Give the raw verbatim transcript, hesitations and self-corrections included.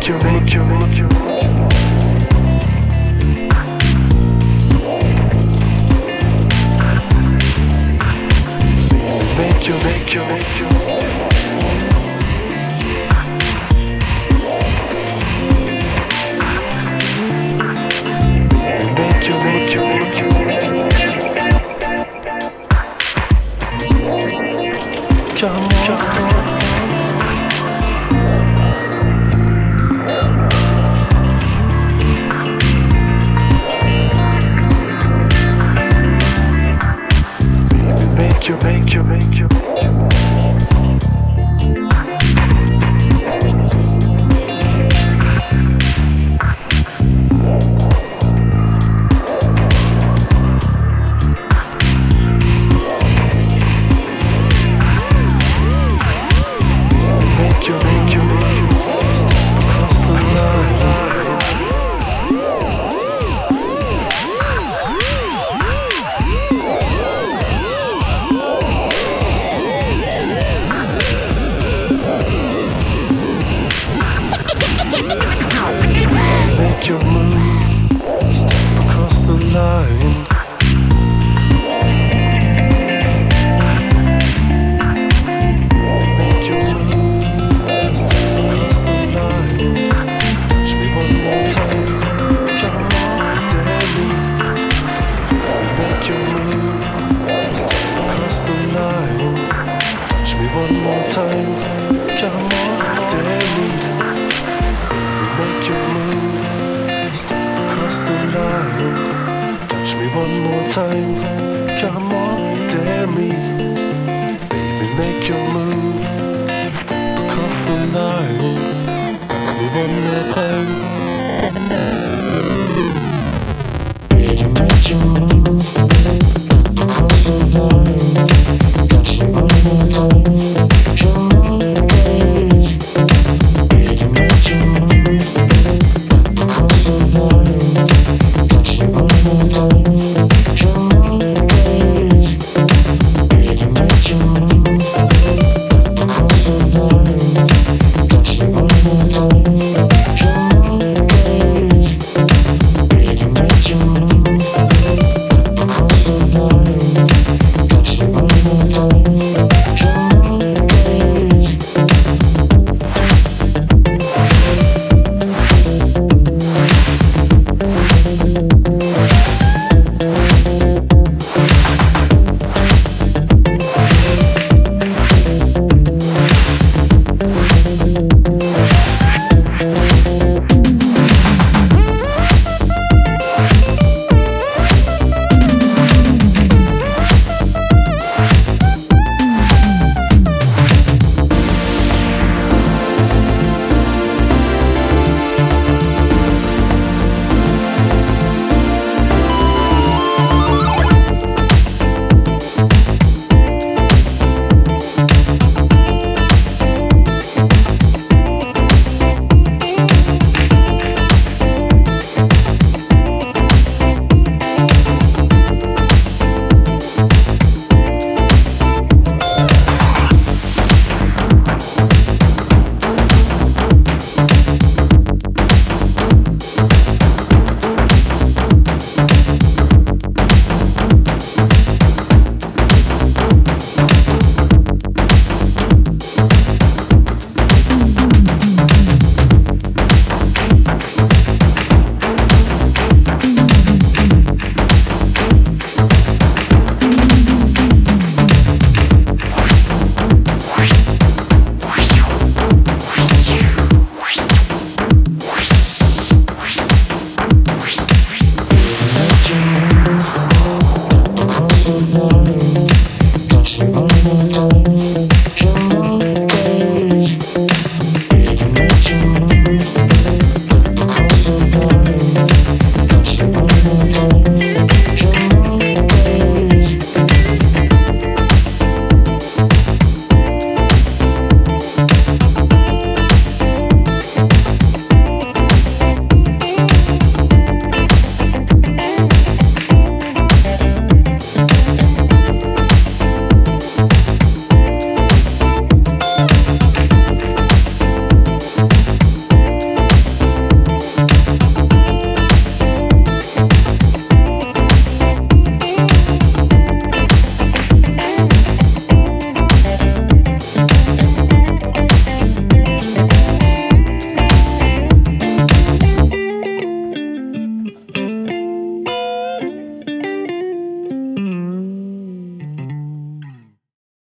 make you, make you, make you. Make you, make you, make you. Make you, make you, make you. Come on, come on. Make you, make you, make you. Make you, make you, make you. Step across the line. Make your move, step across the line. Make your move, step across the line. Touch me one more time, come on, dare me. Make your move, step across the line. Touch me one more time, come on, dare me. Make your move, step across the line. Touch me one more time, come on, dare me. Baby, make your move, step across the line. Touch me one more time.